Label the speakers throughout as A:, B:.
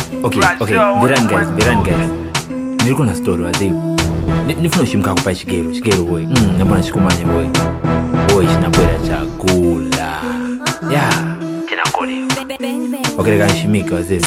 A: Okay, Biran guys. Nilikuwa na story wazee. Nifuna shimka kupa shigero boy. Nabona shikumanya boy. Boy shinabwera chakula. Yeah. Okay, shimika wazee.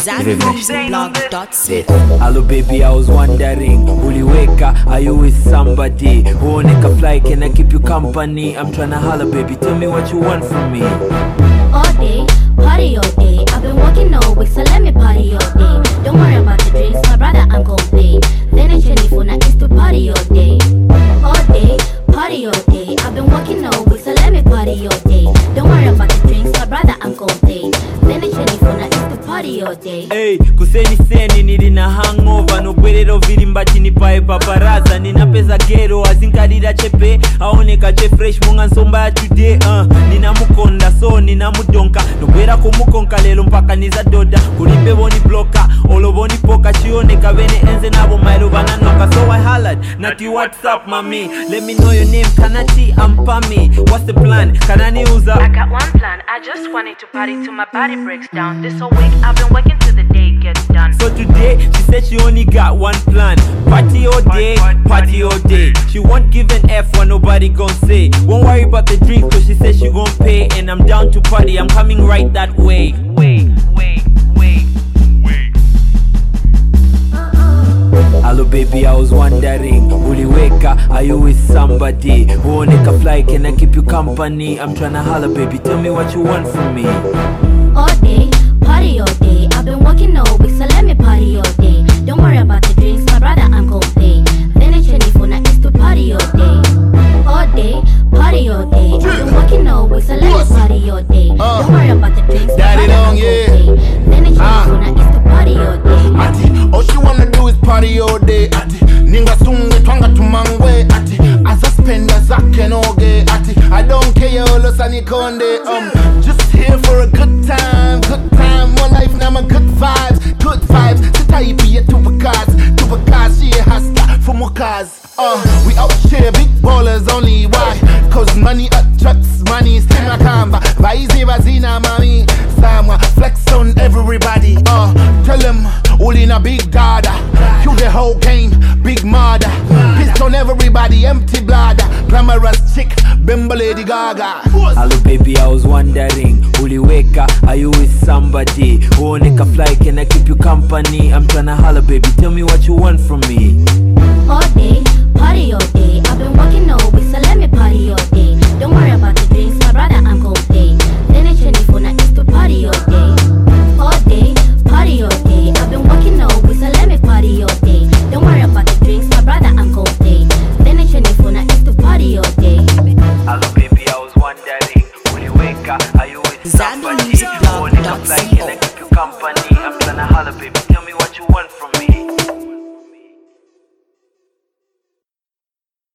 A: Hello baby, I was wondering, uliweka, are you with somebody? Uoneka fly, can I keep you company? I'm tryna holla baby, tell me what you want from me.
B: All day, party all day. I've been working all week, so let me party all day. Don't worry about the drinks, my brother, I'm gon' pay. Then it's your phone, I used to party all day. All day, party all day. I've been working all week, so let me party all day. Don't worry about the drinks, my brother, I'm gon' pay. Then it's your phone, I used to party all day.
C: Hey, kuseni nilina hangover. No bwerero virimba chini pae paparaza. Nina pesa gero, azinkalira chepe. Aoneka che fresh, munga nsomba ya today. Nina mukonda, so nina mudonka. Nobwera kumukonka lelo mpaka niza doda. Kulimbe boni bloka, olo boni poka. Chioneka vene enze nabo mailo bananoka. So I hollered, nati what's up mami? Let me know your name, Kanati Ampami. What's the plan? Kanani uza?
D: I got one plan, I just wanted to party till my body breaks down. This whole week I've been working till the day gets done.
C: So today, she said she only got one plan. Party all day, party all day. She won't give an F what nobody gon' say. Won't worry about the drink cause she said she gon' pay. And I'm down to party, I'm coming right that way. Wait.
A: Hello baby, I was wondering, uliweka, are you with somebody? Uoneka fly, can I keep you company? I'm tryna holla baby, tell me what you want from me.
B: All day, party all day. I've been working all week, so let me party all day. Don't worry about the drinks, my brother, I'm gon' pay. Then it's your phone, I used to party all day. All day, party all day. I've been working all week, so let me party all day. Don't worry about the drinks, my brother, I'm gon' pay. Then it's your phone, I used to party all day.
E: Ati, all she wanna do is party all day. Ati, ninga sunge twanga tumangwe. Ati, azaspenda zake noge. Ati, I don't care olo sani konde. Just here for a good time. One life now my good vibes. Sitaipi to a cars, she a hustler for more cars. We out here big ballers only. Why? Cause money attracts money. Stima kamba, vaizi vazina mami. Samwa, flex on everybody. Tell them, all in a big dada. Kill the whole game, big murder. Pissed on everybody, empty bladder. Glamorous chick, bimbo Lady Gaga.
A: Hello baby, I was wondering, uliweka, are you with somebody? Uoneka fly, can I keep you company? I'm tryna holla baby, tell me what you want from me.
B: All day, party all day. I've been working all week, so let me party all day. Don't worry about the drinks, my brother, I'm gon' pay. Then it's your phone, I used to party all day. All day, party all day. I've been working all week, so let me party all day. Don't worry about the drinks, my brother, I'm gon' pay. Then it's your phone, I used to party all day.
A: Hello baby, I was wondering, uliweka, are you with somebody? Uoneka fly, can I keep you company? I'm tryna holla baby, tell me what